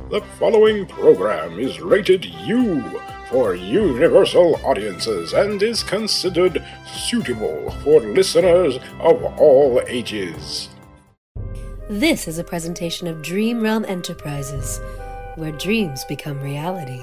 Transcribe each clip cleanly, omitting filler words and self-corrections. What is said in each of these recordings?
The following program is rated U for universal audiences and is considered suitable for listeners of all ages. This is a presentation of Dream Realm Enterprises, where dreams become reality.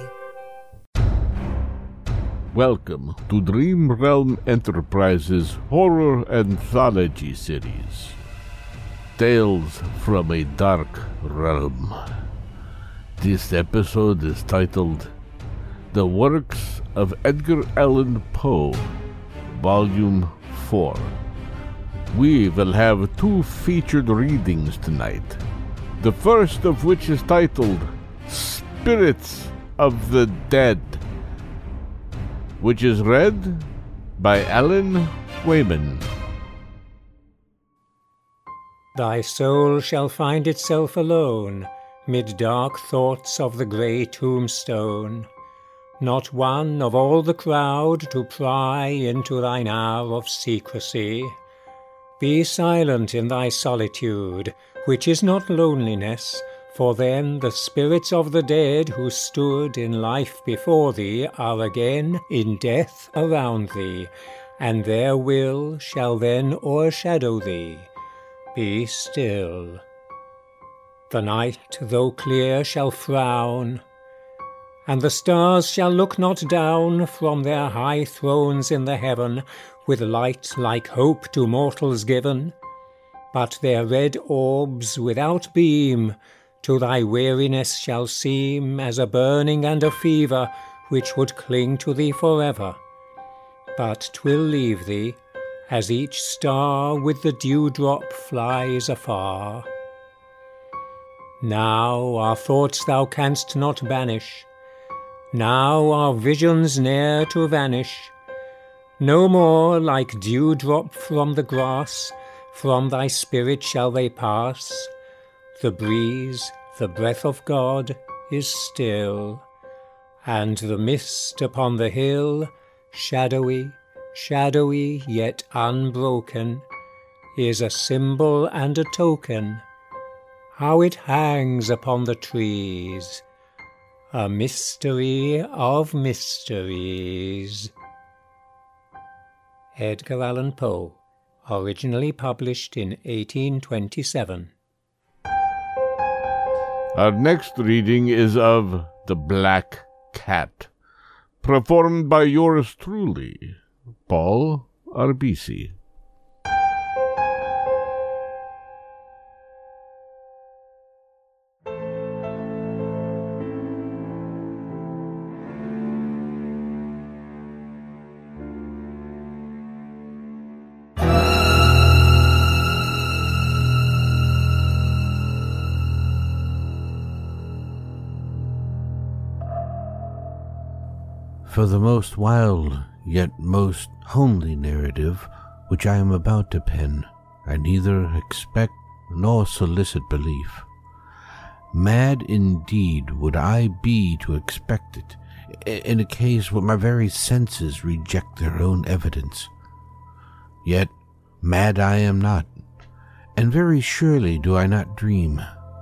Welcome to Dream Realm Enterprises Horror Anthology Series. Tales from a Dark Realm. This episode is titled The Works of Edgar Allan Poe, Volume 4. We will have two featured readings tonight, the first of which is titled Spirits of the Dead, which is read by Alan Wayman. Thy soul shall find itself alone, mid dark thoughts of the grey tombstone. Not one of all the crowd to pry into thine hour of secrecy. Be silent in thy solitude, which is not loneliness, for then the spirits of the dead who stood in life before thee are again in death around thee, and their will shall then o'ershadow thee. Be still. The night, though clear, shall frown, and the stars shall look not down from their high thrones in the heaven, with light like hope to mortals given, but their red orbs without beam to thy weariness shall seem as a burning and a fever which would cling to thee forever. But 'twill leave thee, as each star with the dewdrop flies afar. Now our thoughts thou canst not banish, now our visions ne'er to vanish. No more like dewdrop from the grass, from thy spirit shall they pass. The breeze, the breath of God, is still, and the mist upon the hill, shadowy, shadowy yet unbroken, is a symbol and a token. How it hangs upon the trees, a mystery of mysteries. Edgar Allan Poe, originally published in 1827. Our next reading is of The Black Cat, performed by yours truly, Paul Arbisi. For the most wild, yet most homely narrative which I am about to pen, I neither expect nor solicit belief. Mad indeed would I be to expect it, in a case where my very senses reject their own evidence. Yet mad I am not, and very surely do I not dream.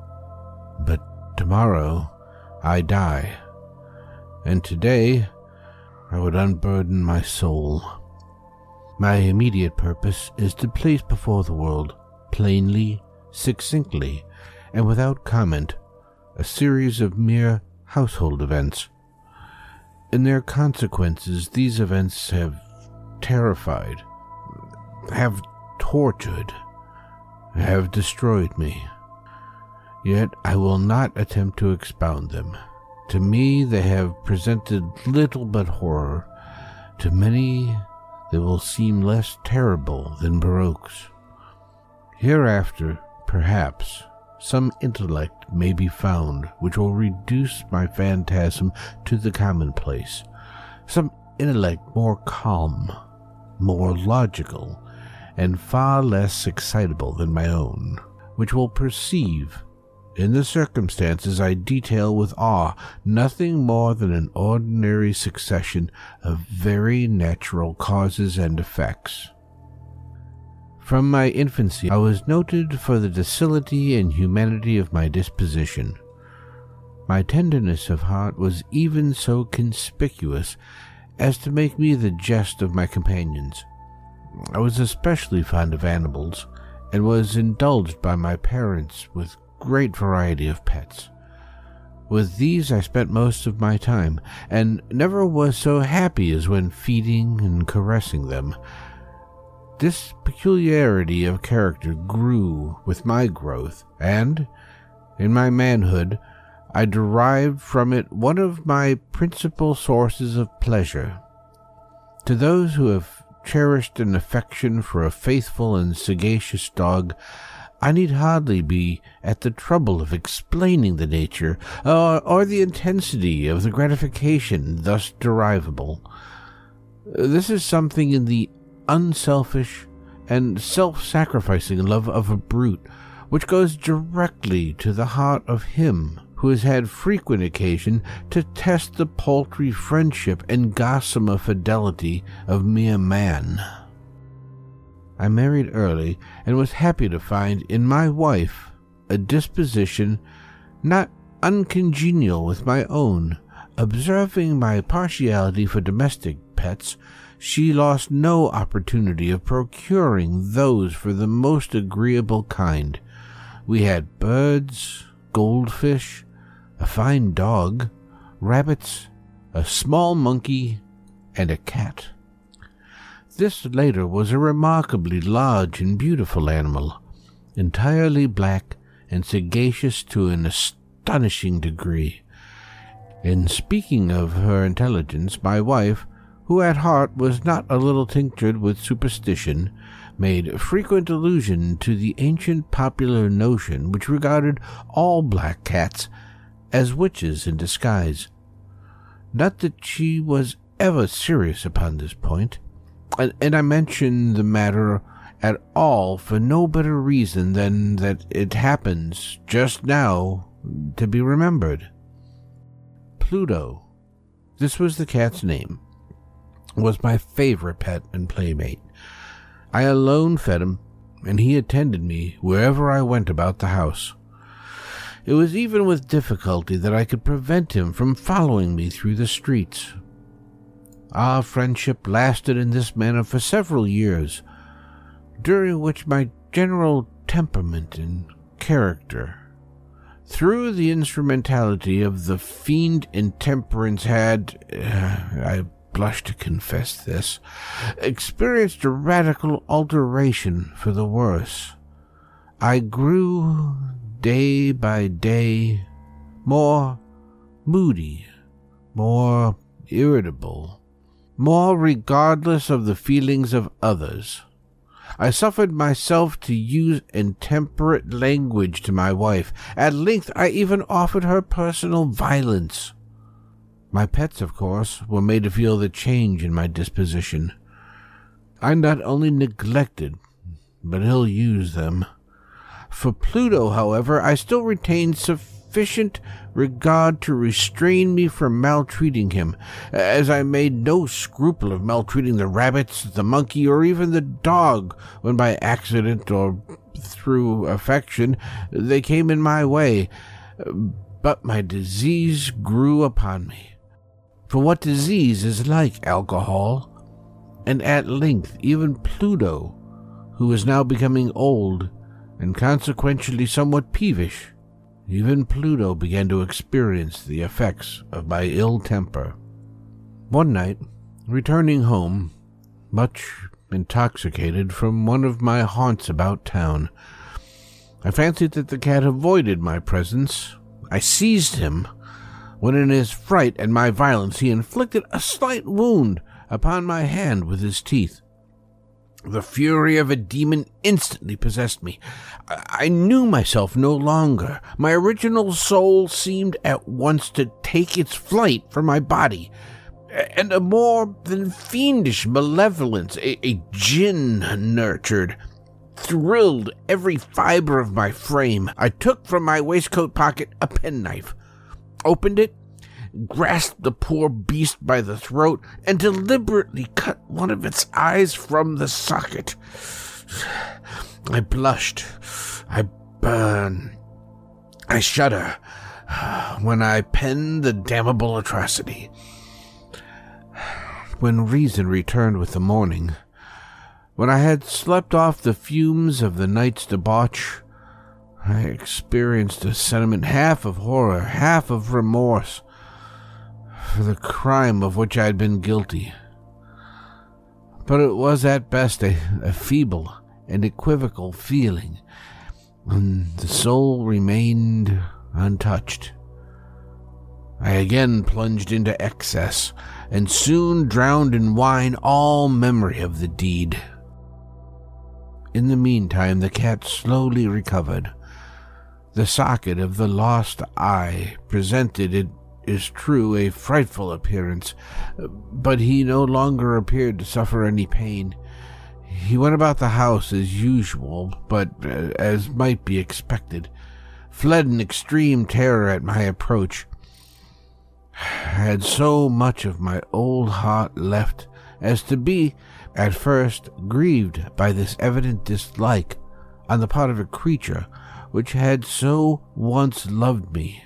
But tomorrow I die, and today I would unburden my soul. My immediate purpose is to place before the world, plainly, succinctly, and without comment, a series of mere household events. In their consequences, these events have terrified, have tortured, have destroyed me. Yet I will not attempt to expound them. To me they have presented little but horror. To many they will seem less terrible than Baroque's. Hereafter, perhaps, some intellect may be found which will reduce my phantasm to the commonplace, some intellect more calm, more logical, and far less excitable than my own, which will perceive, in the circumstances I detail with awe, nothing more than an ordinary succession of very natural causes and effects. From my infancy I was noted for the docility and humanity of my disposition. My tenderness of heart was even so conspicuous as to make me the jest of my companions. I was especially fond of animals, and was indulged by my parents with great variety of pets. With these I spent most of my time, and never was so happy as when feeding and caressing them. This peculiarity of character grew with my growth, and, in my manhood, I derived from it one of my principal sources of pleasure. To those who have cherished an affection for a faithful and sagacious dog, I need hardly be at the trouble of explaining the nature or the intensity of the gratification thus derivable. This is something in the unselfish and self-sacrificing love of a brute which goes directly to the heart of him who has had frequent occasion to test the paltry friendship and gossamer fidelity of mere man. I married early, and was happy to find in my wife a disposition not uncongenial with my own. Observing my partiality for domestic pets, she lost no opportunity of procuring those for the most agreeable kind. We had birds, goldfish, a fine dog, rabbits, a small monkey, and a cat. This latter was a remarkably large and beautiful animal, entirely black and sagacious to an astonishing degree. In speaking of her intelligence, my wife, who at heart was not a little tinctured with superstition, made frequent allusion to the ancient popular notion which regarded all black cats as witches in disguise. Not that she was ever serious upon this point, and I mention the matter at all for no better reason than that it happens just now to be remembered. Pluto, this was the cat's name, was my favorite pet and playmate. I alone fed him, and he attended me wherever I went about the house. It was even with difficulty that I could prevent him from following me through the streets. Our friendship lasted in this manner for several years, during which my general temperament and character, through the instrumentality of the fiend intemperance, had, I blush to confess this, experienced a radical alteration for the worse. I grew, day by day, more moody, more irritable, more regardless of the feelings of others. I suffered myself to use intemperate language to my wife. At length I even offered her personal violence. My pets, of course, were made to feel the change in my disposition. I not only neglected, but ill-used them. For Pluto, however, I still retained sufficient regard to restrain me from maltreating him, as I made no scruple of maltreating the rabbits, the monkey, or even the dog, when by accident or through affection they came in my way. But my disease grew upon me. For what disease is like alcohol? And at length even Pluto, who was now becoming old, and consequently somewhat peevish, even Pluto began to experience the effects of my ill temper. One night, returning home, much intoxicated from one of my haunts about town, I fancied that the cat avoided my presence. I seized him, when in his fright and my violence he inflicted a slight wound upon my hand with his teeth. The fury of a demon instantly possessed me. I knew myself no longer. My original soul seemed at once to take its flight from my body, and a more than fiendish malevolence, a jinn-nurtured, thrilled every fibre of my frame. I took from my waistcoat pocket a penknife, opened it, grasped the poor beast by the throat, and deliberately cut one of its eyes from the socket. I blushed, I burn, I shudder, when I penned the damnable atrocity. When reason returned with the morning, when I had slept off the fumes of the night's debauch, I experienced a sentiment half of horror, half of remorse for the crime of which I had been guilty. But it was at best a feeble and equivocal feeling, and the soul remained untouched. I again plunged into excess, and soon drowned in wine all memory of the deed. In the meantime, the cat slowly recovered. The socket of the lost eye presented, it is true, a frightful appearance, but he no longer appeared to suffer any pain. He went about the house as usual, but, as might be expected, fled in extreme terror at my approach. I had so much of my old heart left as to be, at first, grieved by this evident dislike on the part of a creature which had so once loved me.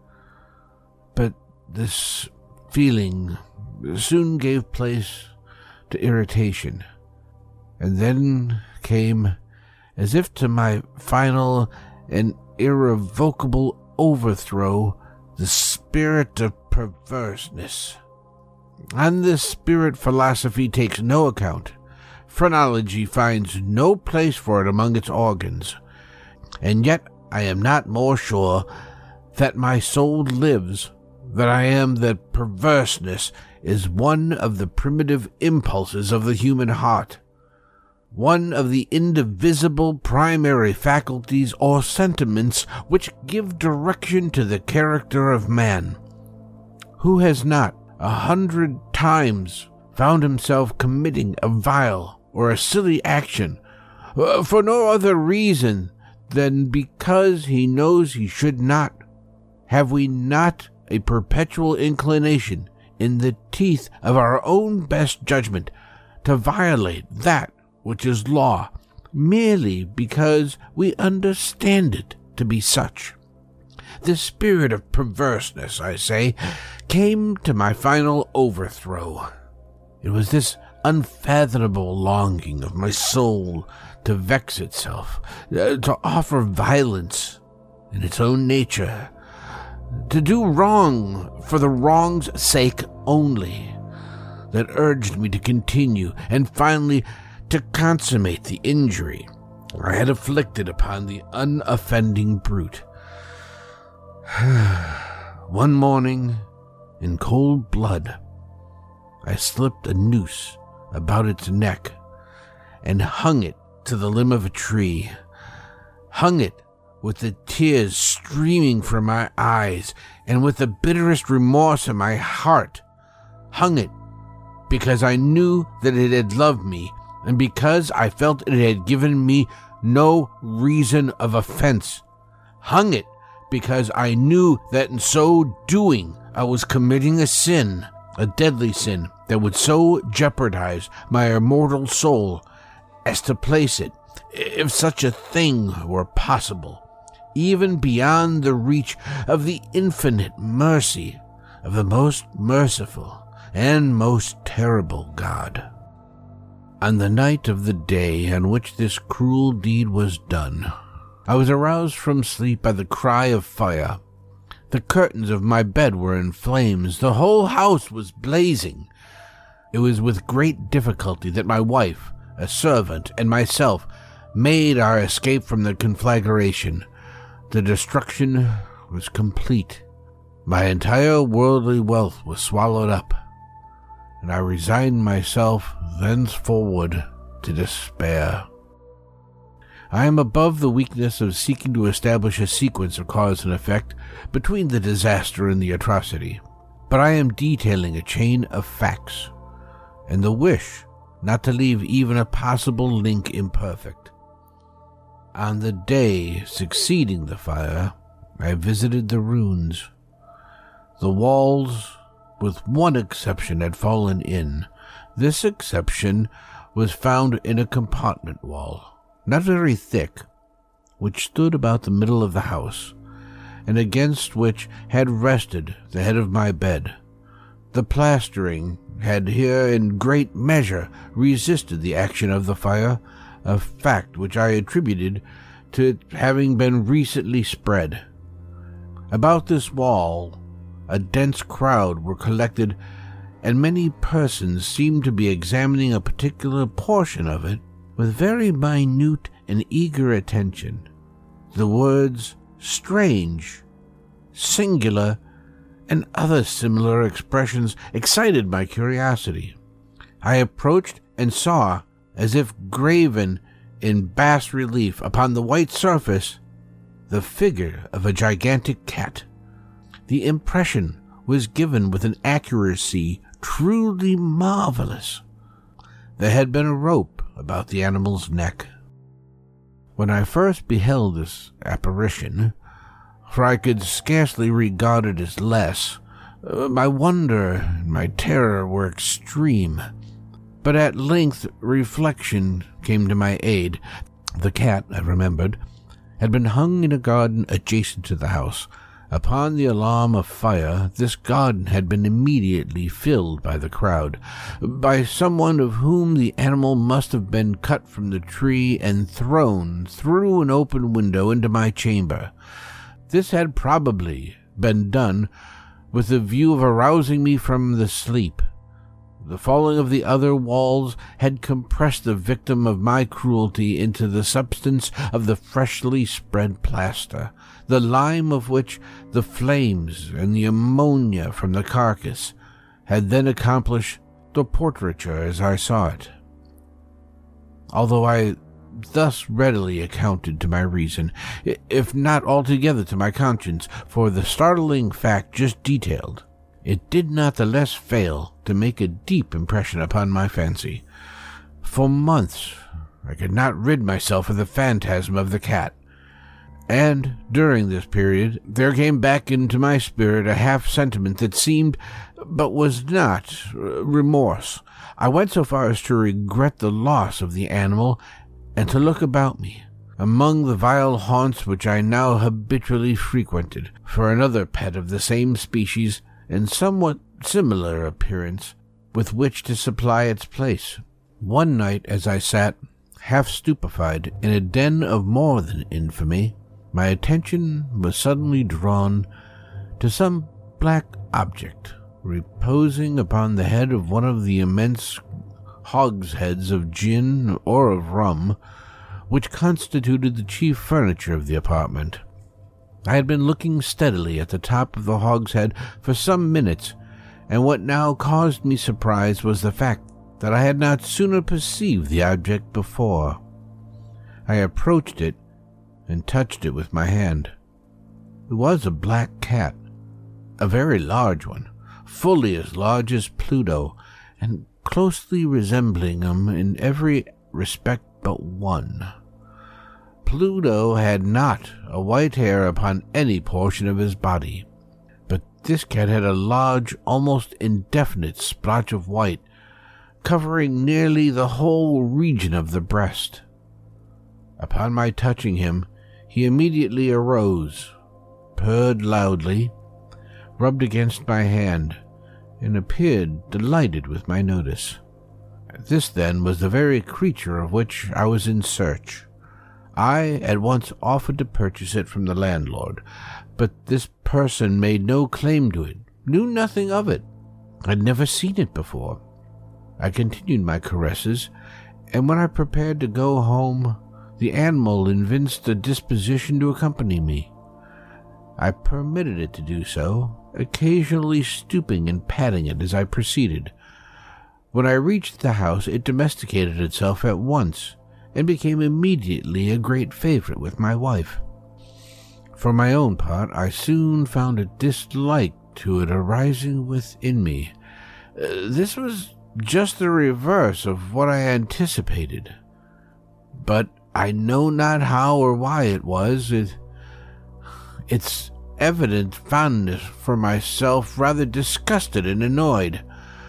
But this feeling soon gave place to irritation, and then came, as if to my final and irrevocable overthrow, the spirit of perverseness. On this spirit philosophy takes no account. Phrenology finds no place for it among its organs. And yet I am not more sure that my soul lives than I am that perverseness is one of the primitive impulses of the human heart, one of the indivisible primary faculties or sentiments which give direction to the character of man. Who has not 100 times found himself committing a vile or a silly action for no other reason than because he knows he should not? Have we not a perpetual inclination, in the teeth of our own best judgment, to violate that which is law, merely because we understand it to be such? The spirit of perverseness, I say, came to my final overthrow. It was this unfathomable longing of my soul to vex itself, to offer violence in its own nature, to do wrong for the wrong's sake only, that urged me to continue and finally to consummate the injury I had inflicted upon the unoffending brute. One morning, in cold blood, I slipped a noose about its neck and hung it to the limb of a tree, hung it with the tears streaming from my eyes and with the bitterest remorse in my heart, hung it because I knew that it had loved me and because I felt it had given me no reason of offense, hung it because I knew that in so doing I was committing a sin, a deadly sin, that would so jeopardize my immortal soul as to place it, if such a thing were possible, even beyond the reach of the infinite mercy of the most merciful and most terrible God. On the night of the day on which this cruel deed was done, I was aroused from sleep by the cry of fire. The curtains of my bed were in flames. The whole house was blazing. It was with great difficulty that my wife, a servant, and myself made our escape from the conflagration. The destruction was complete. My entire worldly wealth was swallowed up, and I resigned myself thenceforward to despair. I am above the weakness of seeking to establish a sequence of cause and effect between the disaster and the atrocity, but I am detailing a chain of facts, and the wish not to leave even a possible link imperfect. On the day succeeding the fire, I visited the ruins. The walls, with one exception, had fallen in. This exception was found in a compartment wall, not very thick, which stood about the middle of the house, and against which had rested the head of my bed. The plastering had here in great measure resisted the action of the fire, a fact which I attributed to it having been recently spread. About this wall a dense crowd were collected, and many persons seemed to be examining a particular portion of it with very minute and eager attention. The words strange, singular, and other similar expressions excited my curiosity. I approached and saw, as if graven in bas relief upon the white surface, the figure of a gigantic cat. The impression was given with an accuracy truly marvelous. There had been a rope about the animal's neck. When I first beheld this apparition, for I could scarcely regard it as less, my wonder and my terror were extreme. But at length reflection came to my aid. The cat, I remembered, had been hung in a garden adjacent to the house. Upon the alarm of fire, this garden had been immediately filled by the crowd, by someone of whom the animal must have been cut from the tree and thrown through an open window into my chamber. This had probably been done with the view of arousing me from the sleep. The falling of the other walls had compressed the victim of my cruelty into the substance of the freshly spread plaster, the lime of which the flames and the ammonia from the carcass had then accomplished the portraiture as I saw it. Although I thus readily accounted to my reason, if not altogether to my conscience, for the startling fact just detailed, it did not the less fail to make a deep impression upon my fancy. For months I could not rid myself of the phantasm of the cat, and during this period there came back into my spirit a half-sentiment that seemed, but was not, remorse. I went so far as to regret the loss of the animal, and to look about me, among the vile haunts which I now habitually frequented, for another pet of the same species and somewhat similar appearance with which to supply its place. One night, as I sat, half stupefied, in a den of more than infamy, my attention was suddenly drawn to some black object reposing upon the head of one of the immense hogsheads of gin or of rum which constituted the chief furniture of the apartment. I had been looking steadily at the top of the hogshead for some minutes, and what now caused me surprise was the fact that I had not sooner perceived the object before. I approached it and touched it with my hand. It was a black cat, a very large one, fully as large as Pluto, and closely resembling him in every respect but one. Pluto had not a white hair upon any portion of his body, but this cat had a large, almost indefinite splotch of white, covering nearly the whole region of the breast. Upon my touching him, he immediately arose, purred loudly, rubbed against my hand, and appeared delighted with my notice. This, then, was the very creature of which I was in search. I at once offered to purchase it from the landlord, but this person made no claim to it, knew nothing of it, had never seen it before. I continued my caresses, and when I prepared to go home, the animal evinced a disposition to accompany me. I permitted it to do so, occasionally stooping and patting it as I proceeded. When I reached the house, it domesticated itself at once, and became immediately a great favorite with my wife. For my own part, I soon found a dislike to it arising within me. This was just the reverse of what I anticipated, but I know not how or why it was. Its evident fondness for myself rather disgusted and annoyed.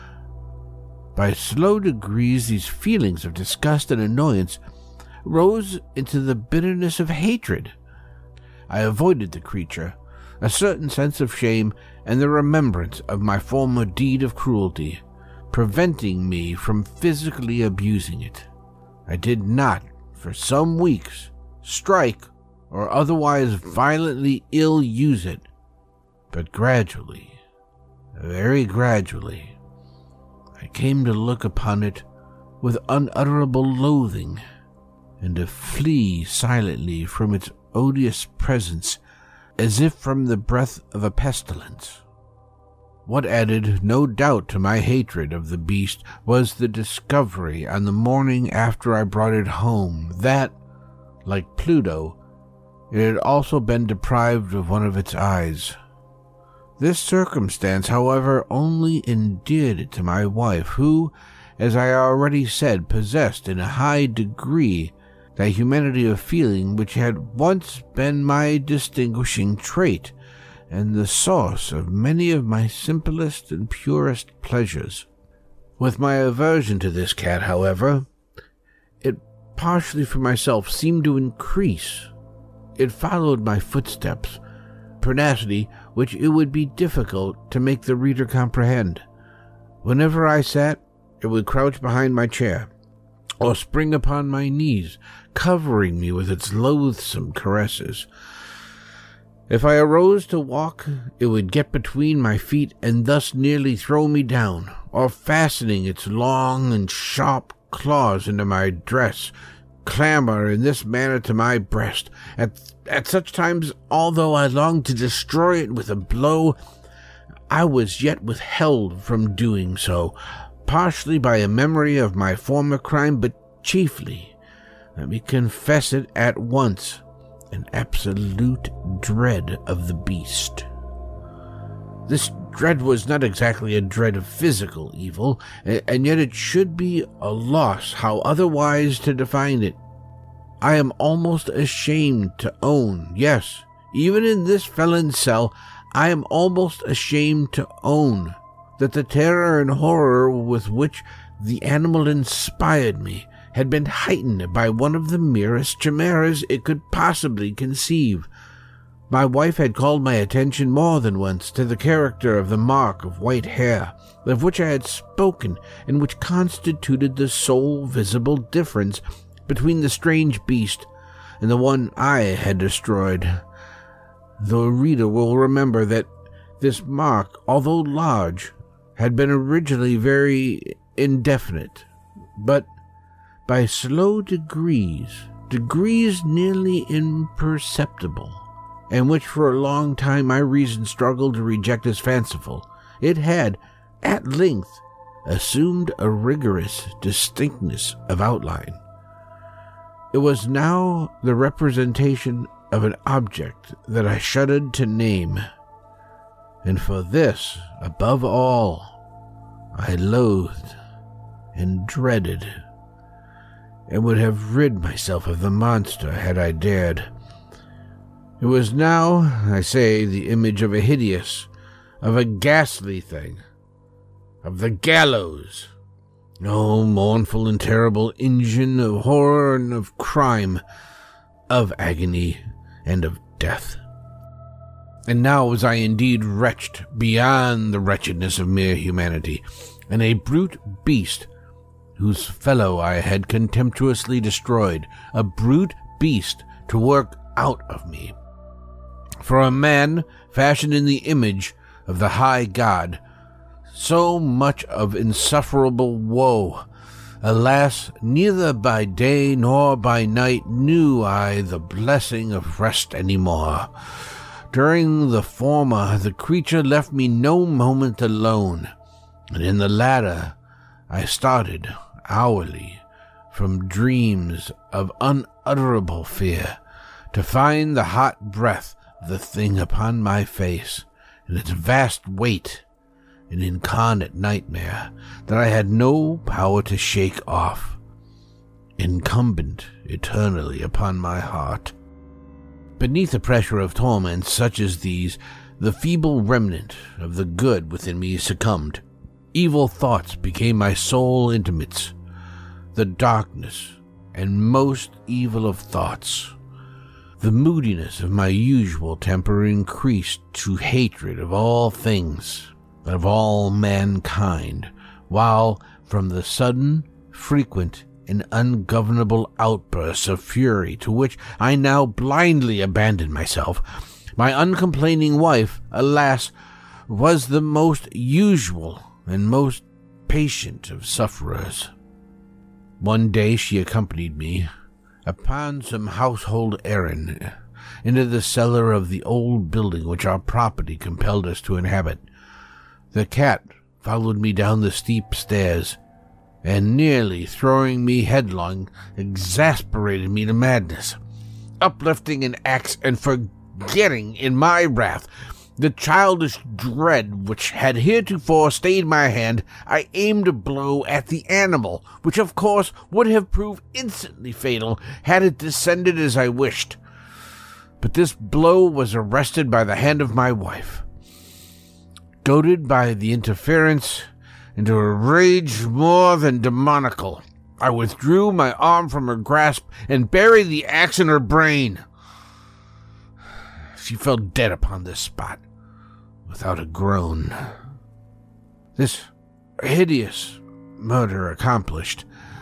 By slow degrees, these feelings of disgust and annoyance rose into the bitterness of hatred. I avoided the creature, a certain sense of shame, and the remembrance of my former deed of cruelty, preventing me from physically abusing it. I did not, for some weeks, strike or otherwise violently ill-use it, but gradually, very gradually, I came to look upon it with unutterable loathing, and to flee silently from its odious presence as if from the breath of a pestilence. What added no doubt to my hatred of the beast was the discovery on the morning after I brought it home that, like Pluto, it had also been deprived of one of its eyes. This circumstance, however, only endeared it to my wife, who, as I already said, possessed in a high degree that humanity of feeling which had once been my distinguishing trait, and the source of many of my simplest and purest pleasures. With my aversion to this cat, however, it partially for myself seemed to increase. It followed my footsteps, pertinacity which it would be difficult to make the reader comprehend. Whenever I sat, it would crouch behind my chair, or spring upon my knees, covering me with its loathsome caresses. If I arose to walk, it would get between my feet and thus nearly throw me down, or fastening its long and sharp claws into my dress, clamber in this manner to my breast. At such times, although I longed to destroy it with a blow, I was yet withheld from doing so, partially by a memory of my former crime, but chiefly, let me confess it at once, an absolute dread of the beast. This dread was not exactly a dread of physical evil, and yet it should be a loss how otherwise to define it. I am almost ashamed to own, yes, even in this felon's cell, I am almost ashamed to own that the terror and horror with which the animal inspired me had been heightened by one of the merest chimeras it could possibly conceive. My wife had called my attention more than once to the character of the mark of white hair, of which I had spoken, and which constituted the sole visible difference between the strange beast and the one I had destroyed. The reader will remember that this mark, although large, had been originally very indefinite, but by slow degrees nearly imperceptible, and which for a long time my reason struggled to reject as fanciful, it had, at length, assumed a rigorous distinctness of outline. It was now the representation of an object that I shuddered to name, and for this, above all, I loathed and dreaded, and would have rid myself of the monster had I dared. It was now, I say, the image of a hideous, of a ghastly thing, of the gallows. Oh, mournful and terrible engine of horror and of crime, of agony and of death. And now was I indeed wretched beyond the wretchedness of mere humanity, and a brute beast whose fellow I had contemptuously destroyed, a brute beast to work out of me. For a man fashioned in the image of the high God, so much of insufferable woe. Alas, neither by day nor by night knew I the blessing of rest any more. During the former, the creature left me no moment alone, and in the latter I started hourly from dreams of unutterable fear, to find the hot breath of the thing upon my face, and its vast weight an incarnate nightmare that I had no power to shake off, incumbent eternally upon my heart. Beneath the pressure of torments such as these, the feeble remnant of the good within me succumbed. Evil thoughts became my sole intimates. The darkness and most evil of thoughts The moodiness of my usual temper increased to hatred of all things, of all mankind, while from the sudden, frequent, and ungovernable outbursts of fury to which I now blindly abandoned myself, my uncomplaining wife, alas, was the most usual and most patient of sufferers. One day she accompanied me, upon some household errand, into the cellar of the old building which our property compelled us to inhabit. The cat followed me down the steep stairs, and nearly throwing me headlong, exasperated me to madness. Uplifting an axe and forgetting in my wrath the childish dread which had heretofore stayed my hand, I aimed a blow at the animal, which of course would have proved instantly fatal had it descended as I wished. But this blow was arrested by the hand of my wife. Goaded by the interference into a rage more than demoniacal, I withdrew my arm from her grasp and buried the axe in her brain. She fell dead upon this spot, without a groan. This hideous murder accomplished,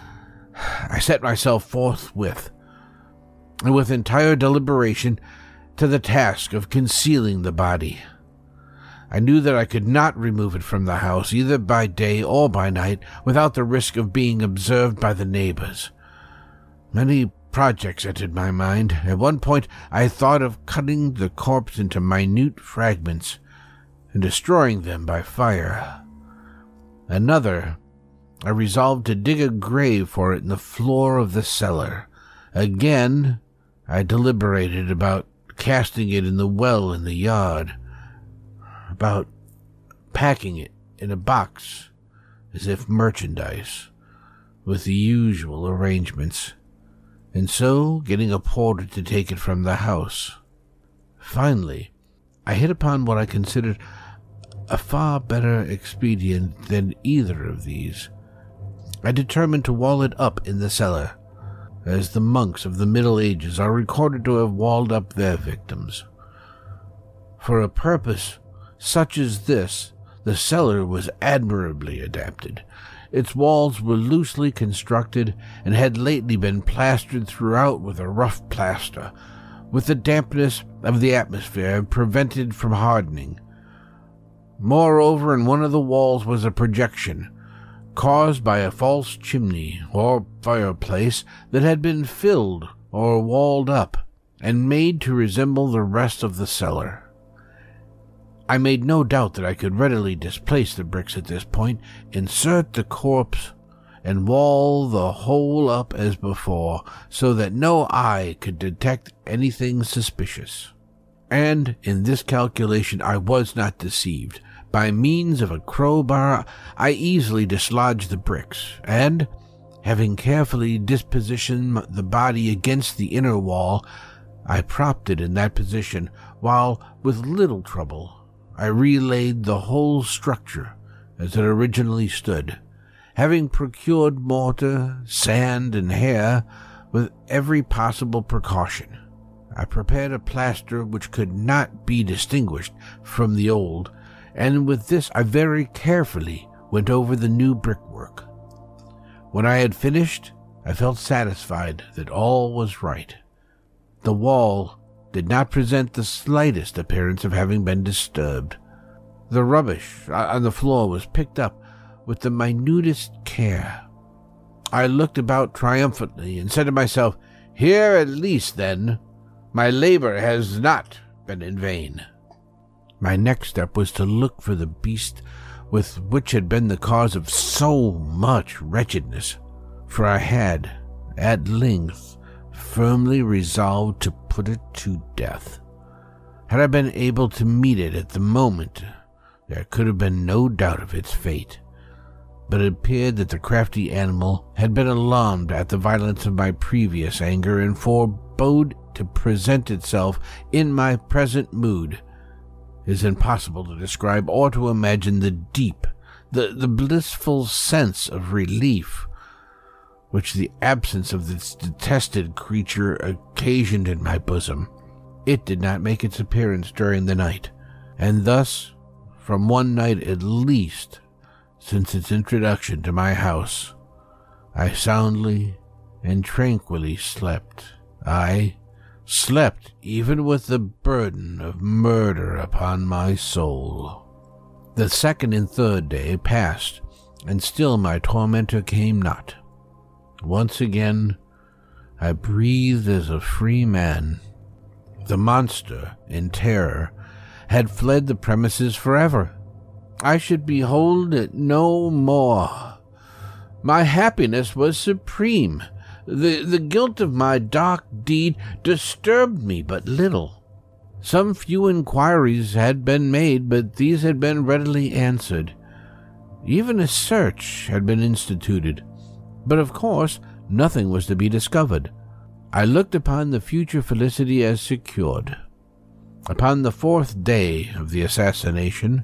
I set myself forthwith, and with entire deliberation, to the task of concealing the body. I knew that I could not remove it from the house, either by day or by night, without the risk of being observed by the neighbors. Many projects entered my mind. At one point I thought of cutting the corpse into minute fragments and destroying them by fire. Another, I resolved to dig a grave for it in the floor of the cellar. Again, I deliberated about casting it in the well in the yard, about packing it in a box as if merchandise, with the usual arrangements, and so getting a porter to take it from the house. Finally, I hit upon what I considered a far better expedient than either of these. I determined to wall it up in the cellar, as the monks of the Middle Ages are recorded to have walled up their victims. For a purpose such as this, the cellar was admirably adapted. Its walls were loosely constructed and had lately been plastered throughout with a rough plaster, with the dampness of the atmosphere prevented from hardening. Moreover, in one of the walls was a projection, caused by a false chimney or fireplace that had been filled or walled up, and made to resemble the rest of the cellar. I made no doubt that I could readily displace the bricks at this point, insert the corpse, and wall the whole up as before, so that no eye could detect anything suspicious. And in this calculation I was not deceived. By means of a crowbar I easily dislodged the bricks, and, having carefully dispositioned the body against the inner wall, I propped it in that position, while, with little trouble, I relaid the whole structure as it originally stood, having procured mortar, sand, and hair with every possible precaution. I prepared a plaster which could not be distinguished from the old, and with this I very carefully went over the new brickwork. When I had finished, I felt satisfied that all was right. The wall did not present the slightest appearance of having been disturbed. The rubbish on the floor was picked up with the minutest care. I looked about triumphantly and said to myself, "Here at least, then, my labor has not been in vain." My next step was to look for the beast which had been the cause of so much wretchedness, for I had, at length, firmly resolved to put it to death. Had I been able to meet it at the moment, there could have been no doubt of its fate. But it appeared that the crafty animal had been alarmed at the violence of my previous anger, and forebode to present itself in my present mood. It is impossible to describe or to imagine the deep, the blissful sense of relief which the absence of this detested creature occasioned in my bosom. It did not make its appearance during the night, and thus, from one night at least, since its introduction to my house, I soundly and tranquilly slept. I slept even with the burden of murder upon my soul. The second and third day passed, and still my tormentor came not. Once again, I breathed as a free man. The monster, in terror, had fled the premises forever. I should behold it no more. My happiness was supreme. The guilt of my dark deed disturbed me but little. Some few inquiries had been made, but these had been readily answered. Even a search had been instituted, but of course nothing was to be discovered. I looked upon the future felicity as secured. Upon the fourth day of the assassination,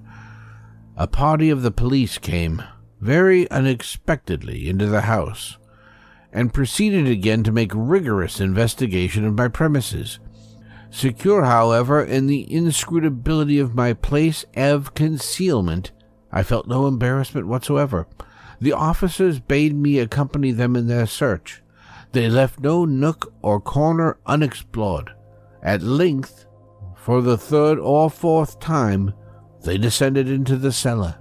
a party of the police came, very unexpectedly, into the house, and proceeded again to make rigorous investigation of my premises. Secure, however, in the inscrutability of my place of concealment, I felt no embarrassment whatsoever. The officers bade me accompany them in their search. They left no nook or corner unexplored. At length, for the third or fourth time, they descended into the cellar.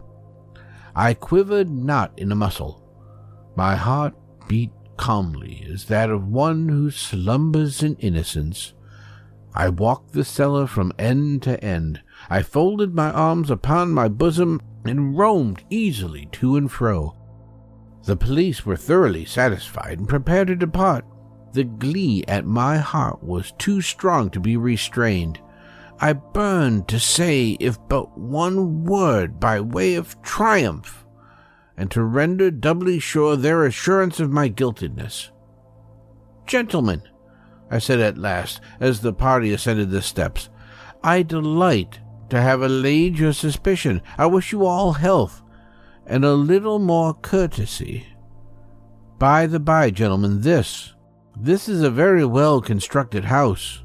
I quivered not in a muscle. My heart beat calmly as that of one who slumbers in innocence. I walked the cellar from end to end. I folded my arms upon my bosom and roamed easily to and fro. The police were thoroughly satisfied and prepared to depart. The glee at my heart was too strong to be restrained. I burned to say if but one word by way of triumph, and to render doubly sure their assurance of my guiltiness. "Gentlemen," I said at last, as the party ascended the steps, "I delight to have allayed your suspicion. I wish you all health, and a little more courtesy. By the by, gentlemen, this is a very well-constructed house."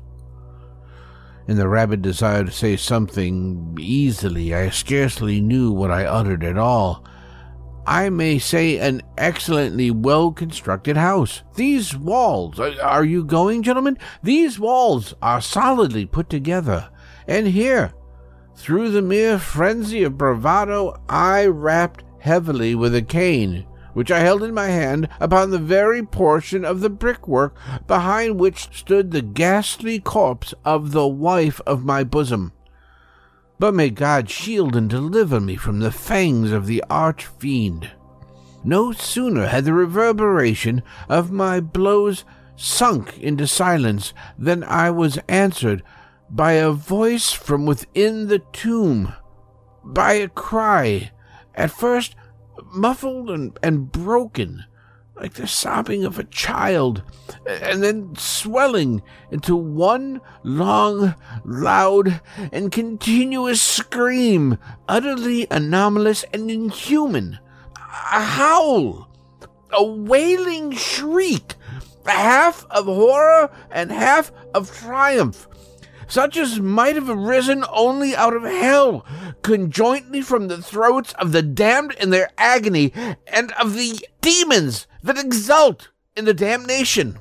In the rabid desire to say something easily, I scarcely knew what I uttered at all. I may say an excellently well-constructed house. These walls, are you going, gentlemen? These walls are solidly put together. And here, through the mere frenzy of bravado, I rapped heavily with a cane, which I held in my hand, upon the very portion of the brickwork behind which stood the ghastly corpse of the wife of my bosom. But may God shield and deliver me from the fangs of the arch-fiend. No sooner had the reverberation of my blows sunk into silence than I was answered by a voice from within the tomb, by a cry, at first muffled and broken, like the sobbing of a child, and then swelling into one long, loud, and continuous scream, utterly anomalous and inhuman. A howl, a wailing shriek, half of horror and half of triumph, such as might have arisen only out of hell, conjointly from the throats of the damned in their agony, and of the demons that exult in the damnation.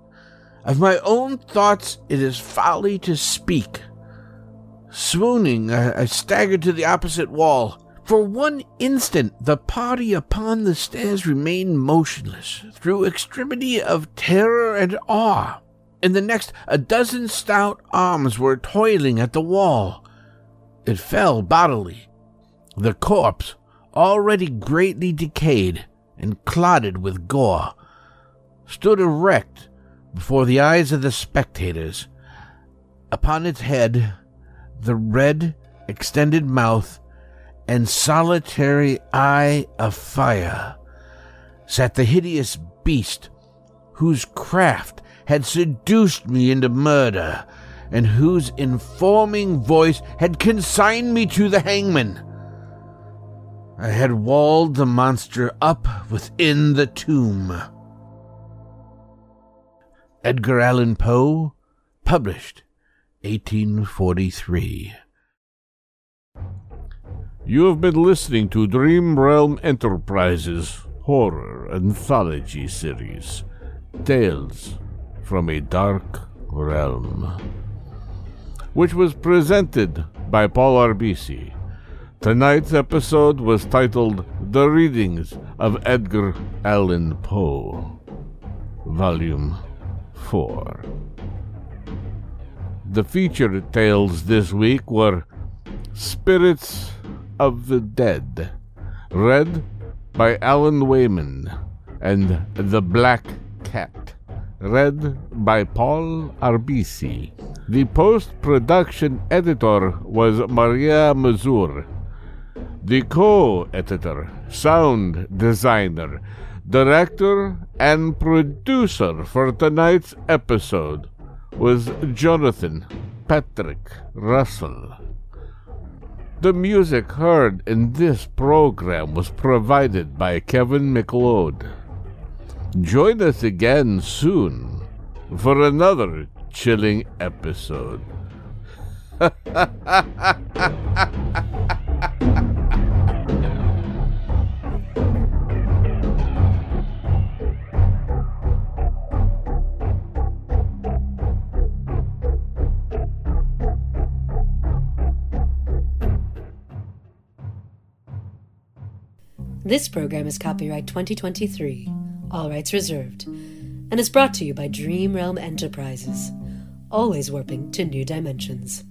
Of my own thoughts it is folly to speak. Swooning, I staggered to the opposite wall. For one instant the party upon the stairs remained motionless, through extremity of terror and awe. In the next, a dozen stout arms were toiling at the wall. It fell bodily. The corpse, already greatly decayed and clotted with gore, stood erect before the eyes of the spectators. Upon its head, the red, extended mouth, and solitary eye of fire, sat the hideous beast whose craft had seduced me into murder, and whose informing voice had consigned me to the hangman. I had walled the monster up within the tomb. Edgar Allan Poe, published 1843. You have been listening to Dream Realm Enterprises Horror Anthology Series, Tales from a Dark Realm, which was presented by Paul Arbisi. Tonight's episode was titled The Readings of Edgar Allan Poe, Volume 4. The featured tales this week were Spirits of the Dead, read by Alan Wayman, and The Black Cat, read by Paul Arbisi. The post-production editor was Maria Mazur. The co-editor, sound designer, director, and producer for tonight's episode was Jonathan Patrick Russell. The music heard in this program was provided by Kevin MacLeod. Join us again soon for another chilling episode. This program is copyright 2023, all rights reserved, and is brought to you by Dream Realm Enterprises, always warping to new dimensions.